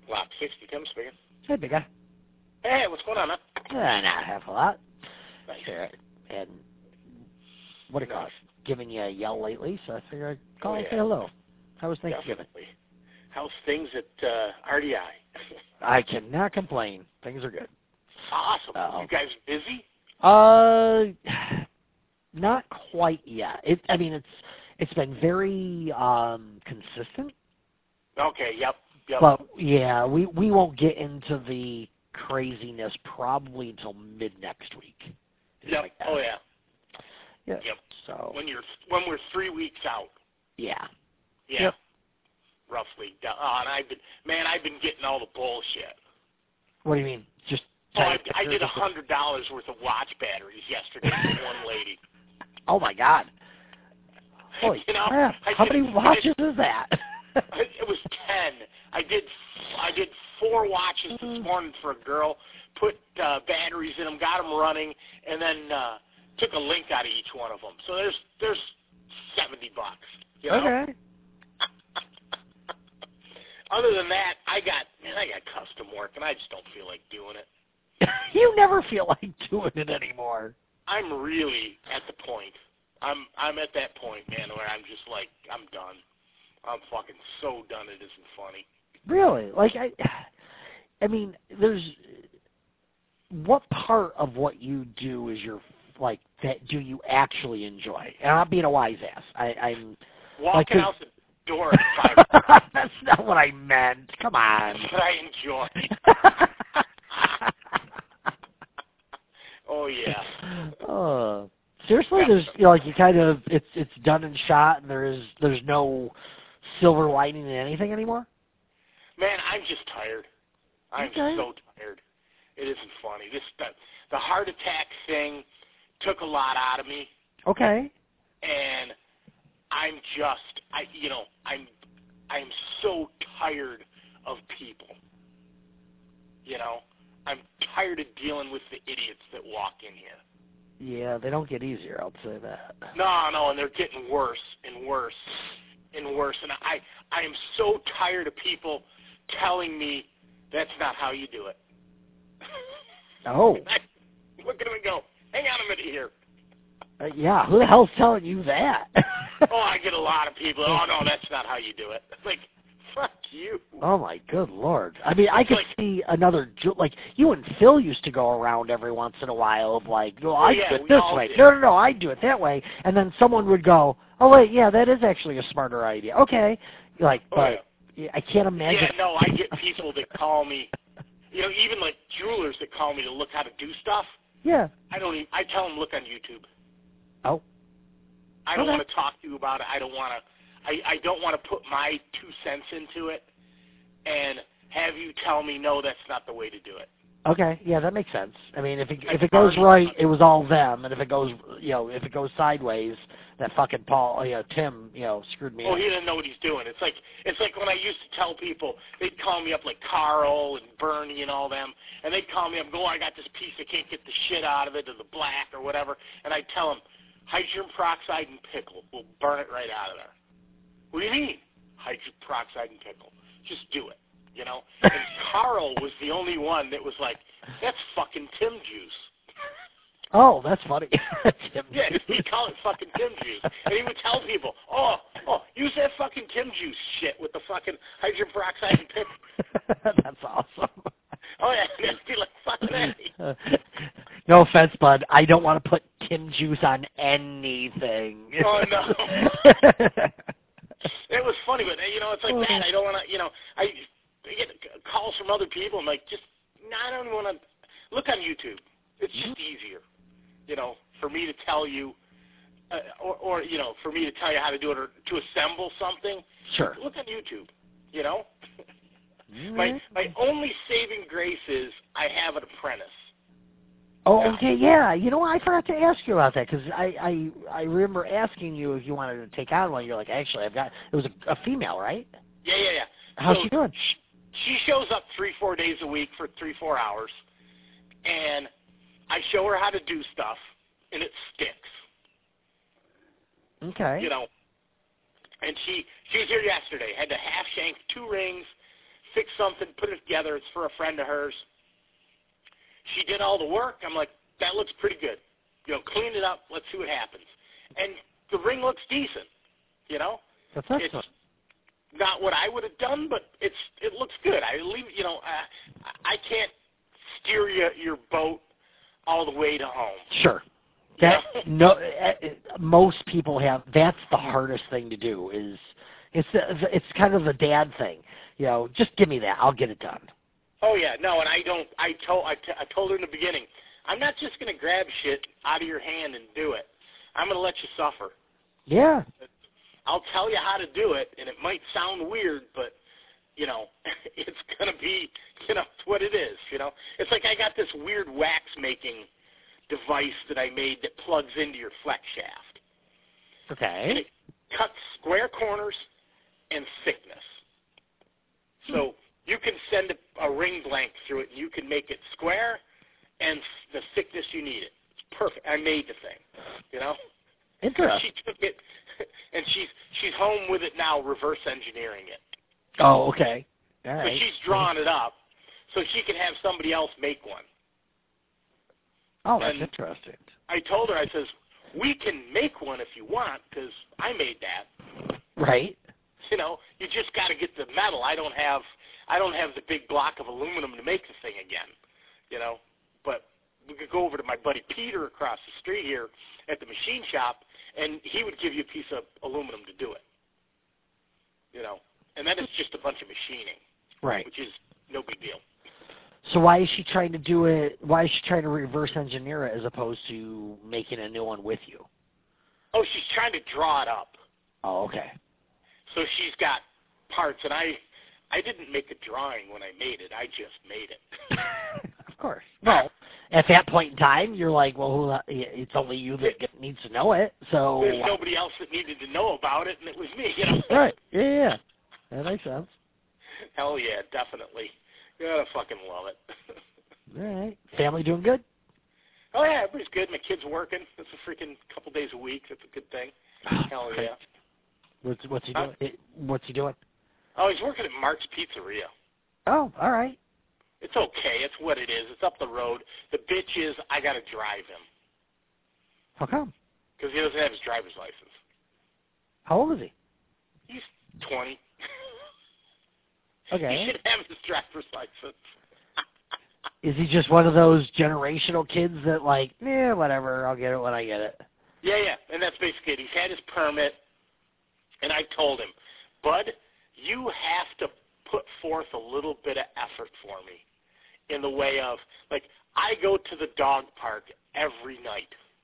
Block 60, Tim speaking. Hey, big guy. Hey, what's going on, man? Not half a lot. Nice. Here, and what do you call it? Giving you a yell lately, so I figured I'd call and say hello. How was Thanksgiving? Definitely. How's things at RDI? I cannot complain. Things are good. Awesome. You guys busy? Not quite yet. It's been very consistent. Okay. Yep. But yeah, we won't get into the craziness probably until mid next week. Yep. Like Oh yeah. Yeah. Yep. So when we're 3 weeks out. Yeah. Yeah. Yep. Roughly. And I've been getting all the bullshit. What do you mean? Just I did $100 worth of watch batteries yesterday from one lady. Oh my God. Holy crap. How many watches is that? It was 10. I did 4 watches this morning for a girl, put batteries in them, got them running, and then took a link out of each one of them. So there's $70. You know? Okay. Other than that, I got custom work, and I just don't feel like doing it. You never feel like doing it anymore. I'm really at the point. I'm at that point, man, where I'm just like, I'm done. I'm fucking so done. It isn't funny. Really? Like I mean, there's what part of what you do is your like that do you actually enjoy? And I'm not being a wise ass. I'm walking like, out the door at 5. That's not what I meant. Come on. That's what I enjoy. Oh yeah. Seriously, there's like you kind of it's done and shot, and there's no silver lining in anything anymore. Man, I'm just tired. I'm so tired. It isn't funny. The heart attack thing took a lot out of me. Okay. And I'm so tired of people. You know, I'm tired of dealing with the idiots that walk in here. Yeah, they don't get easier, I'll say that. No, and they're getting worse and worse and worse. And I am so tired of people telling me that's not how you do it. Oh. I look at them and go, hang on a minute here. Yeah, who the hell's telling you that? Oh, I get a lot of people. Oh, no, that's not how you do it. Like, fuck you. Oh, my good Lord. I mean, I could see another, like, you and Phil used to go around every once in a while of like, no, I do it this way. Did. No, I do it that way. And then someone would go, oh, wait, yeah, that is actually a smarter idea. Okay. Like, but I can't imagine. Yeah, no, I get people that call me, you know, even like jewelers that call me to look how to do stuff. Yeah. I tell them, look on YouTube. Oh. I don't want to talk to you about it. I don't want to put my 2 cents into it and have you tell me, no, that's not the way to do it. Okay, yeah, that makes sense. I mean, if it goes right, it was all them, and if it goes sideways, that fucking Tim, screwed me up. Oh, he didn't know what he's doing. It's like when I used to tell people, they'd call me up like Carl and Bernie and all them, and they'd call me up and go, I got this piece, I can't get the shit out of it, or the black or whatever, and I'd tell them, hydrogen peroxide and pickle will burn it right out of there. What do you mean? Hydrogen peroxide and pickle. Just do it. You know? And Carl was the only one that was like, that's fucking Tim juice. Oh, that's funny. Tim yeah, he'd call it fucking Tim juice. And he would tell people, oh, use that fucking Tim juice shit with the fucking hydrogen peroxide and pickle. That's awesome. Oh, yeah, and it'd be like, fucking A. No offense, bud. I don't want to put Tim juice on anything. Oh, no. It was funny, but, it's like that. I don't want to, I get calls from other people. I'm like, I don't want to look on YouTube. It's just easier, for me to tell you, or for me to tell you how to do it or to assemble something. Sure. Look on YouTube, My only saving grace is I have an apprentice. Oh, okay, yeah. I forgot to ask you about that because I remember asking you if you wanted to take on one. You're like, actually, it was a female, right? Yeah. How's she doing? She shows up 3-4 days a week for 3-4 hours, and I show her how to do stuff, and it sticks. Okay. And she was here yesterday, had to half shank 2 rings, fixed something, put it together. It's for a friend of hers. She did all the work. I'm like, that looks pretty good. Clean it up. Let's see what happens. And the ring looks decent. That's excellent. It's not what I would have done, but it looks good. I can't steer your boat all the way to home. Sure. Most people have. That's the hardest thing to do. It's kind of the dad thing. Just give me that. I'll get it done. Oh yeah, no, and I don't. I told her in the beginning, I'm not just going to grab shit out of your hand and do it. I'm going to let you suffer. Yeah. I'll tell you how to do it, and it might sound weird, but it's going to be, it's what it is. It's like I got this weird wax making device that I made that plugs into your flex shaft. Okay. And it cuts square corners and thickness. So you can send a ring blank through it, and you can make it square and the thickness you need it. It's perfect. I made the thing, Interesting. She took it, and she's home with it now, reverse engineering it. Oh, okay. All right. So she's drawn it up so she can have somebody else make one. Oh, that's interesting. I told her, I says, we can make one if you want, because I made that. Right. You just got to get the metal. I don't have the big block of aluminum to make the thing again. But we could go over to my buddy Peter across the street here at the machine shop, and he would give you a piece of aluminum to do it. And then it's just a bunch of machining. Right. Which is no big deal. So why is she trying to do it? Why is she trying to reverse engineer it as opposed to making a new one with you? Oh, she's trying to draw it up. Oh, okay. So she's got parts, and I didn't make a drawing when I made it. I just made it. Of course. Well, at that point in time, you're like, well, it's only you that needs to know it. So there's nobody else that needed to know about it, and it was me. Right. Yeah. That makes sense. Hell yeah, definitely. Gotta fucking love it. All right. Family doing good? Oh yeah, everybody's good. My kid's working. It's a freaking couple days a week. That's a good thing. Hell yeah. What's he doing? What's he doing? Oh, he's working at Mark's Pizzeria. Oh, all right. It's okay. It's what it is. It's up the road. The bitch is I got to drive him. How come? Because he doesn't have his driver's license. How old is he? He's 20. Okay. He should have his driver's license. Is he just one of those generational kids that whatever, I'll get it when I get it? Yeah. And that's basically it. He's had his permit, and I told him, Bud, you have to put forth a little bit of effort for me in the way of, I go to the dog park every night.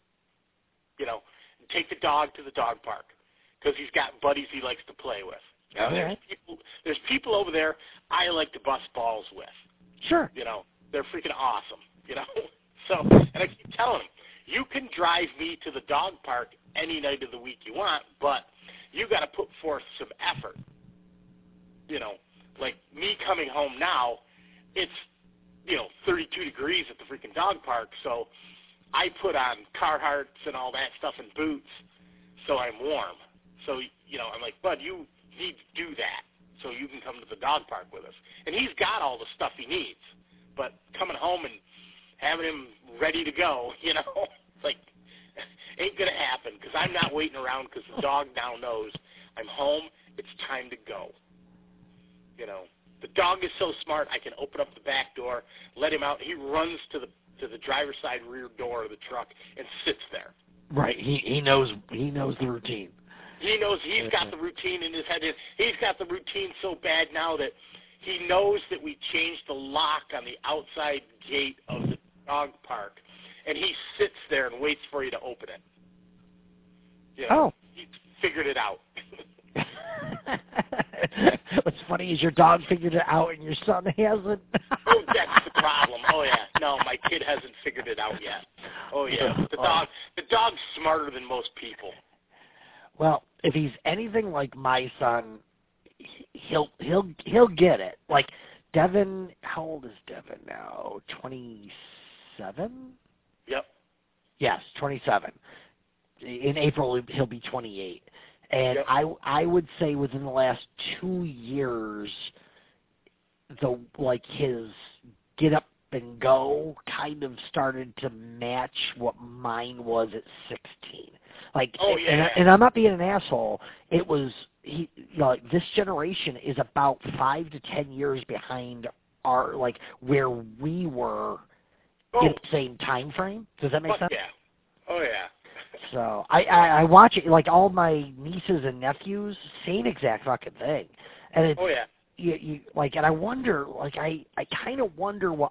Take the dog to the dog park because he's got buddies he likes to play with. Now, there's people over there I like to bust balls with. Sure. They're freaking awesome, So, and I keep telling him, you can drive me to the dog park any night of the week you want, but you got to put forth some effort. Like me coming home now, it's, 32 degrees at the freaking dog park, so I put on Carhartts and all that stuff and boots so I'm warm. So, I'm like, Bud, you need to do that so you can come to the dog park with us. And he's got all the stuff he needs, but coming home and having him ready to go, ain't going to happen because I'm not waiting around because the dog now knows I'm home. It's time to go. The dog is so smart. I can open up the back door, let him out. He runs to the driver's side rear door of the truck and sits there. Right. He knows the routine. He knows he's got the routine in his head. He's got the routine so bad now that he knows that we changed the lock on the outside gate of the dog park, and he sits there and waits for you to open it. Oh. He figured it out. What's funny is your dog figured it out and your son hasn't. Oh, that's the problem. Oh, yeah. No, my kid hasn't figured it out yet. Oh, yeah. The dog's smarter than most people. Well, if he's anything like my son, he'll get it. Like Devin, how old is Devin now? 27? Yep. Yes, 27. In April he'll be 28. And yep. I would say within the last 2 years, his get up and go kind of started to match what mine was at 16. And I'm not being an asshole. It was this generation is about 5 to 10 years behind our where we were in the same time frame. Does that make sense? Yeah. Oh yeah. So I watch it, all my nieces and nephews, same exact fucking thing, and it's you and I wonder, I kind of wonder what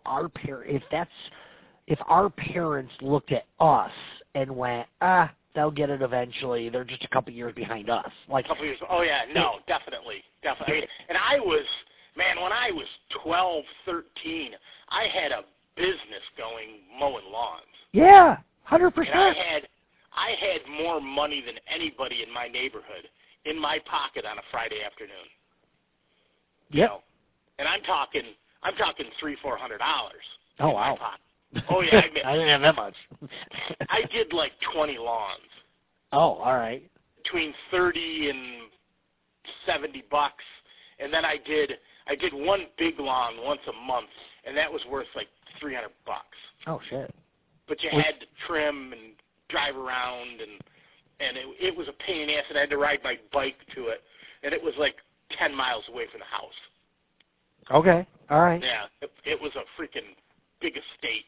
if our parents looked at us and went, they'll get it eventually, they're just a couple years behind us, a couple years. Oh yeah, no, definitely. And I was, man, when I was 12, 13, I had a business going mowing lawns. Yeah, 100%. And I had more money than anybody in my neighborhood in my pocket on a Friday afternoon. Yep. And I'm talking $300-400. Oh wow. Oh yeah, I didn't have that much. I did 20 lawns. Oh, all right. Between $30 and $70, and then I did one big lawn once a month, and that was worth $300. Oh shit. But you had to trim and drive around, and it was a pain in the ass, and I had to ride my bike to it, and it was 10 miles away from the house. Okay, all right. Yeah, it was a freaking big estate.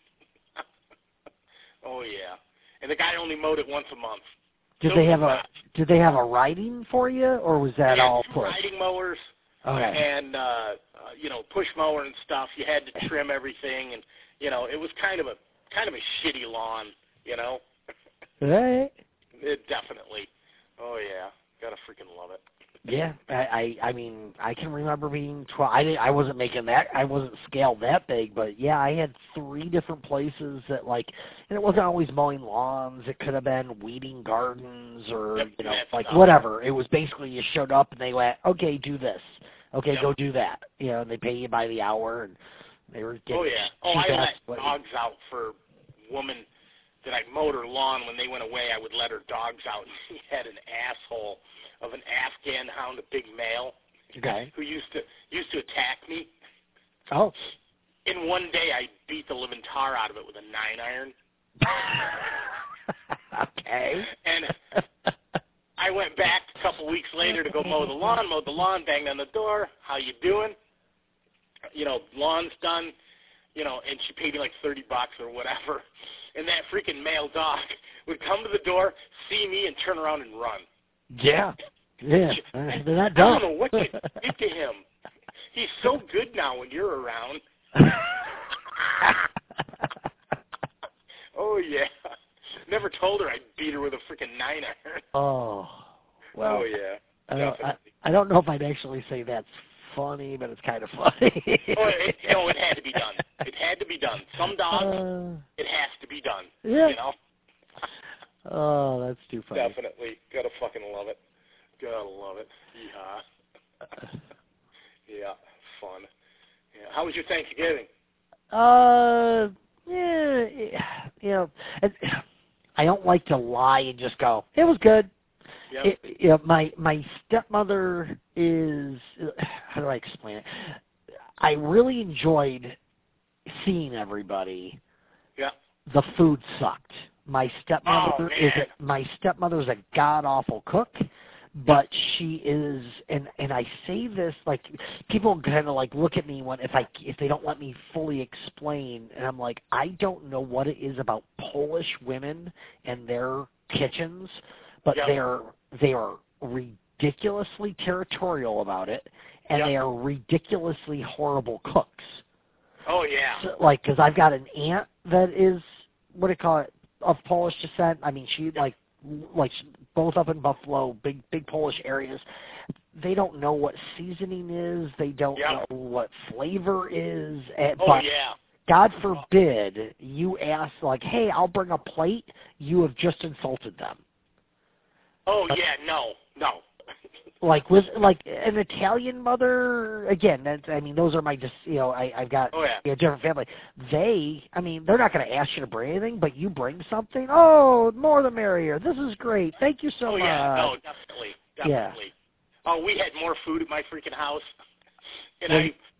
Oh yeah, and the guy only mowed it once a month. Did they have a riding for you, or was that all push? Riding mowers. Okay. And push mower and stuff. You had to trim everything, and it was kind of a shitty lawn. Right. It definitely. Oh yeah, gotta freaking love it. Yeah, I mean, I can remember being 12. I wasn't making that. I wasn't scaled that big, but yeah, I had 3 different places that and it wasn't always mowing lawns. It could have been weeding gardens or whatever. It was basically you showed up and they went, okay, do this. Okay, go do that. And they pay you by the hour, and they were getting. Oh yeah. I let dogs out for women that I mowed her lawn. When they went away, I would let her dogs out. And she had an asshole of an Afghan hound, a big male, who used to attack me. Oh. In one day, I beat the living tar out of it with a 9-iron. Okay. And I went back a couple weeks later to go mowed the lawn, banged on the door. How you doing? Lawn's done. And she paid me $30 or whatever. And that freaking male dog would come to the door, see me, and turn around and run. Yeah. Yeah. They're not dumb. I don't know what you did to him. He's so good now when you're around. Oh, yeah. Never told her I'd beat her with a freaking 9-iron. Oh. Well, oh, yeah. I don't know if I'd actually say that's funny, but it's kind of funny. It had to be done. It had to be done. Some dogs, it has to be done. Yeah. Oh, that's too funny. Definitely. Gotta fucking love it. Gotta love it. Yeah. Yeah, fun. Yeah. How was your Thanksgiving? Yeah, I don't like to lie and just go, it was good. Yep. My stepmother is, how do I explain it? I really enjoyed seeing everybody. Yeah. The food sucked. My stepmother is a god awful cook, but she is, and I say this people kind of look at me if they don't let me fully explain, and I'm like, I don't know what it is about Polish women and their kitchens, but they are ridiculously territorial about it, and they are ridiculously horrible cooks. Oh yeah. So, because I've got an aunt that is, what do you call it, of Polish descent. I mean, she both up in Buffalo, big Polish areas. They don't know what seasoning is. They don't know what flavor is. But God forbid you ask hey, I'll bring a plate. You have just insulted them. Oh yeah, no. With an Italian mother, again, those are my I've got a different family. They're not going to ask you to bring anything, but you bring something. Oh, more the merrier. This is great. Thank you so much. Yeah, no, definitely. Yeah. Oh, we had more food at my freaking house, and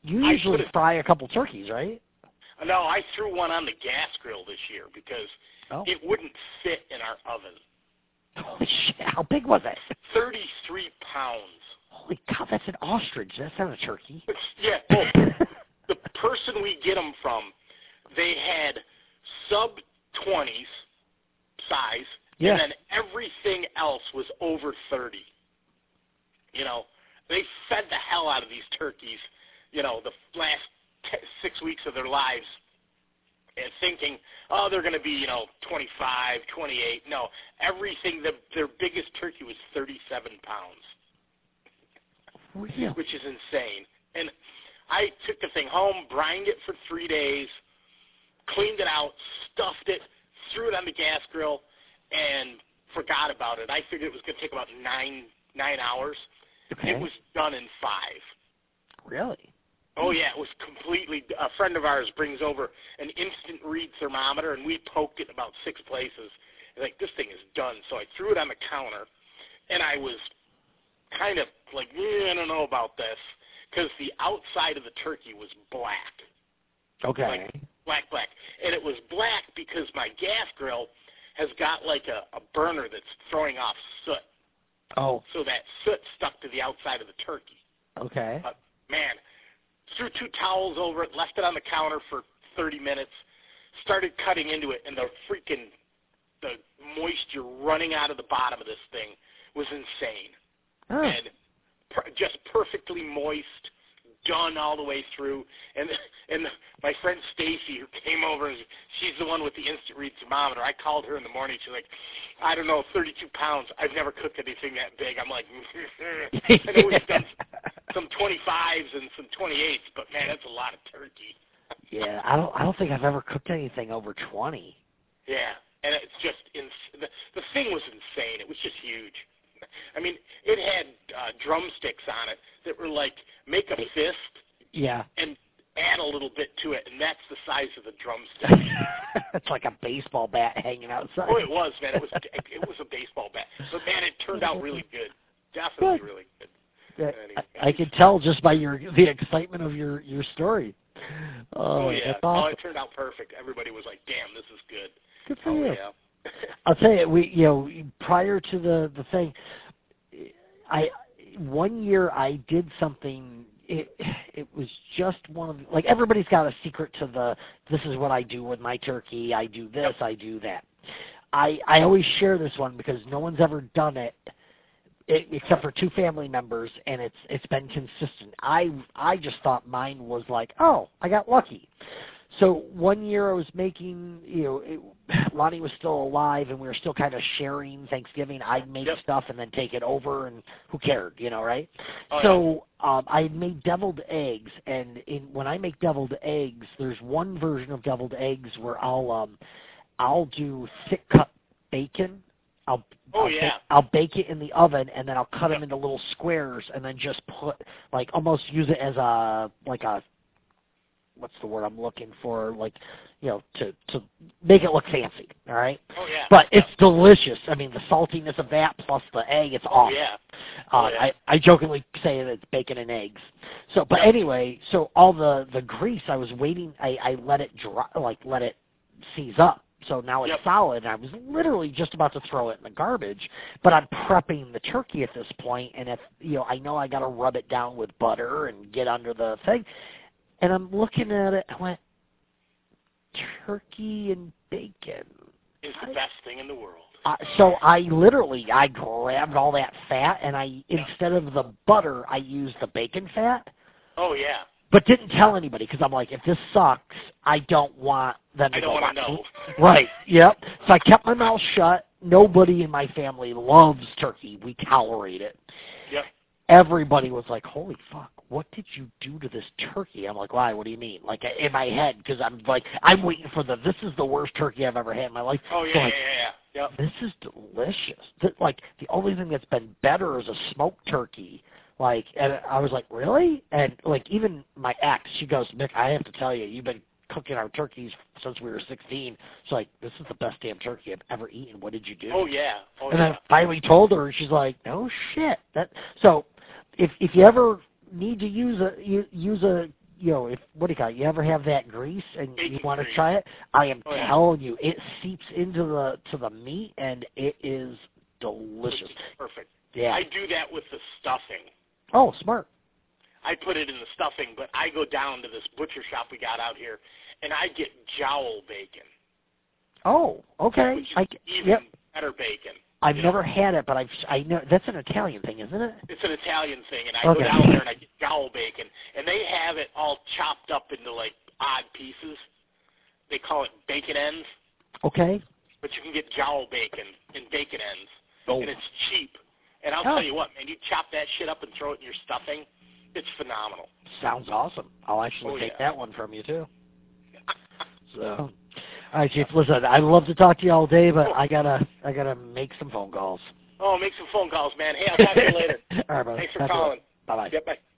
You usually fry a couple turkeys, right? No, I threw one on the gas grill this year because it wouldn't fit in our oven. Holy shit, how big was it? 33 pounds. Holy cow, that's an ostrich. That's not a turkey. Yeah, well, the person we get them from, they had sub-20s size, and then everything else was over 30. You know, they fed the hell out of these turkeys, you know, the last 6 weeks of their lives, and thinking, oh, they're going to be, you know, 25, 28. No, everything, their biggest turkey was 37 pounds, really? Which is insane. And I took the thing home, brined it for 3 days, cleaned it out, stuffed it, threw it on the gas grill, and forgot about it. I figured it was going to take about nine hours. Okay. It was done in 5. Really? Oh, yeah, it was completely – a friend of ours brings over an instant read thermometer, and we poked it about 6 places. And like, this thing is done. So I threw it on the counter, and I was kind of like, I don't know about this, because the outside of the turkey was black. Okay. Like black. And it was black because my gas grill has got like a burner that's throwing off soot. Oh. So that soot stuck to the outside of the turkey. Okay. Man, threw 2 towels over it, left it on the counter for 30 minutes, started cutting into it, and the moisture running out of the bottom of this thing was insane. Oh. And just perfectly moist, done all the way through. And my friend Stacy, who came over, and she's the one with the instant read thermometer. I called her in the morning. She's like, I don't know, 32 pounds. I've never cooked anything that big. I'm like, I know we've done some 25s and some 28s, but man, that's a lot of turkey. Yeah, I don't think I've ever cooked anything over 20. Yeah, and it's just the thing was insane. It was just huge. I mean, it had drumsticks on it that were like, make a fist, and add a little bit to it, and that's the size of the drumstick. It's like a baseball bat hanging outside. Oh, it was, man. It was a baseball bat, but man, it turned out really good. Definitely really good. I could tell just by the excitement of your story. Oh yeah, that's awesome. It turned out perfect. Everybody was like, "Damn, this is good." Good for you. Yeah. I'll tell you, prior to the thing, one year I did something. It was just one of, like, everybody's got a secret to this is what I do with my turkey. I do this. I do that. I always share this one because no one's ever done it. Except for 2 family members, and it's been consistent. I just thought mine was like, oh, I got lucky. So one year I was making, Lonnie was still alive, and we were still kind of sharing Thanksgiving. I'd make stuff and then take it over, and who cared, right? Oh, so I made deviled eggs, and when I make deviled eggs, there's one version of deviled eggs where I'll do thick cut bacon. I'll bake it in the oven, and then I'll cut them into little squares, and then just put, like, almost use it as a what's the word I'm looking for, like, to make it look fancy, all right? Oh, yeah. But it's delicious. I mean, the saltiness of that plus the egg, it's awesome. Oh, yeah. I jokingly say that it's bacon and eggs. So, but anyway, so all the grease, I was waiting, I let it dry, like, let it seize up. So now it's solid, and I was literally just about to throw it in the garbage, but I'm prepping the turkey at this point, and if, I know I got to rub it down with butter and get under the thing, and I'm looking at it, I went, turkey and bacon. It's the best thing in the world. So I grabbed all that fat, and instead of the butter, I used the bacon fat. Oh, yeah. But didn't tell anybody because I'm like, if this sucks, I don't want them to I don't want to know. Right, yep. So I kept my mouth shut. Nobody in my family loves turkey. We tolerate it. Yep. Everybody was like, holy fuck, what did you do to this turkey? I'm like, why? What do you mean? Like, in my head, because I'm like, I'm waiting for this is the worst turkey I've ever had in my life. Oh, yeah, so, like, yeah. Yep. This is delicious. Like, the only thing that's been better is a smoked turkey. Like, and I was like, really? And, like, even my ex, she goes, Mick, I have to tell you, you've been cooking our turkeys since we were 16. She's like, this is the best damn turkey I've ever eaten. What did you do? Oh, yeah. And then I finally told her, and she's like, no shit. So if you ever need to use a if what do you call it? You ever have that grease and bacon you want to grease. try it? I am telling you, it seeps into the meat and it is delicious. Perfect. Yeah. I do that with the stuffing. Oh, smart. I put it in the stuffing, but I go down to this butcher shop we got out here, and I get jowl bacon. Oh, okay. Which is even better bacon. I've never had it, but I know that's an Italian thing, isn't it? It's an Italian thing, and I go down there and I get jowl bacon, and they have it all chopped up into like odd pieces. They call it bacon ends. Okay. But you can get jowl bacon in bacon ends, and it's cheap. And I'll tell you what, man, you chop that shit up and throw it in your stuffing. It's phenomenal. Sounds awesome. I'll actually take that one from you, too. So, all right, Chief, listen, I'd love to talk to you all day, but I gotta make some phone calls. Oh, make some phone calls, man. Hey, I'll talk to you later. All right, brother. Thanks for calling. Bye-bye. Yep, bye.